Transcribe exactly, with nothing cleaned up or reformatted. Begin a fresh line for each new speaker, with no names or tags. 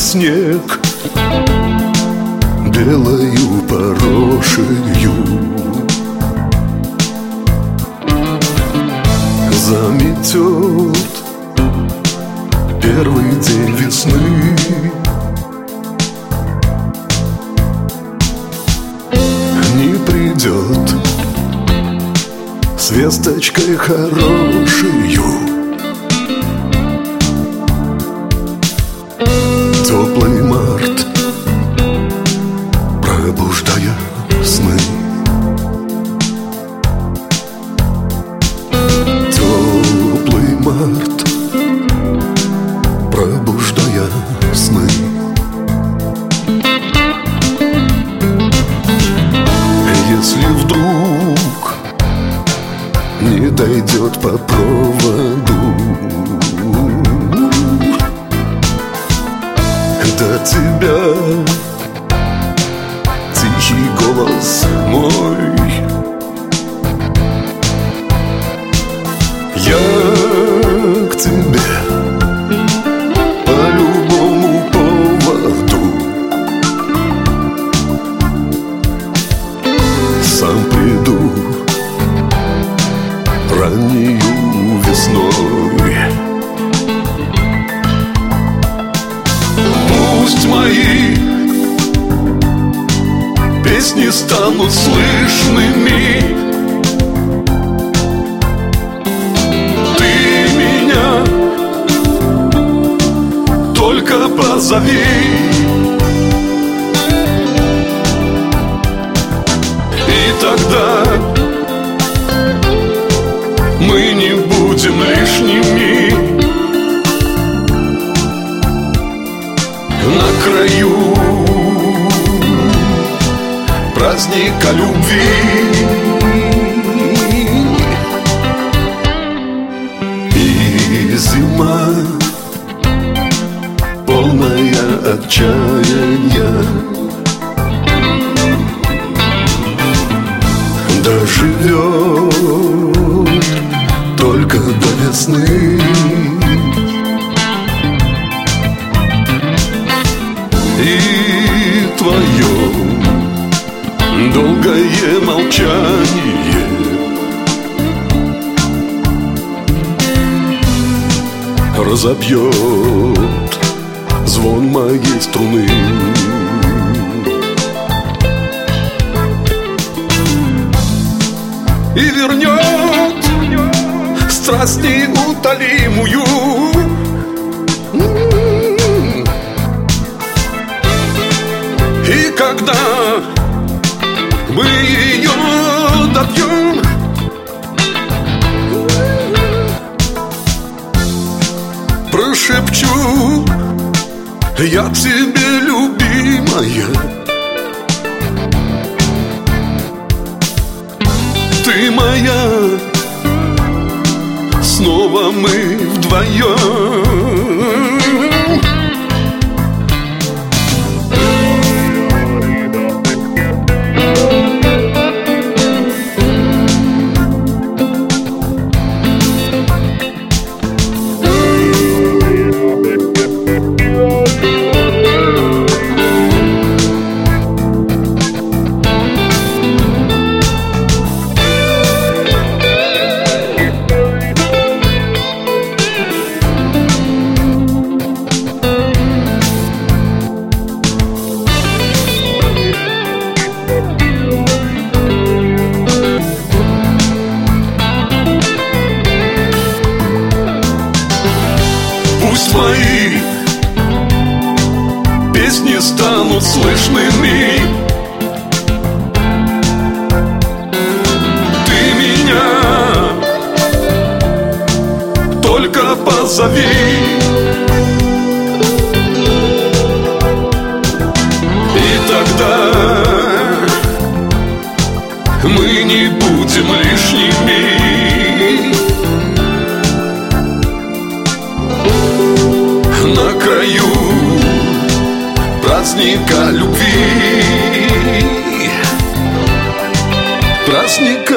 снег белою порошею. Заметет первый день весны, не придет с весточкой хорошею. Теплый март, пробуждая сны. Теплый март, пробуждая сны. Если вдруг не дойдет по проводу до тебя тихий голос мой, я к тебе по любому поводу сам приду раннею весной. Пусть мои песни станут слышными, ты меня только позови, и тогда мы не будем лишними на краю праздника любви. И зима, полная отчаяния, доживет только до весны. И твое долгое молчание разобьет звон моей струны. И вернет страсть неутолимую. И когда мы ее добьем, прошепчу я тебе, любимая, ты моя, снова мы вдвоем. Пусть мои песни станут слышными, ты меня только позови, и тогда мы не будем лишними на краю праздника любви, праздник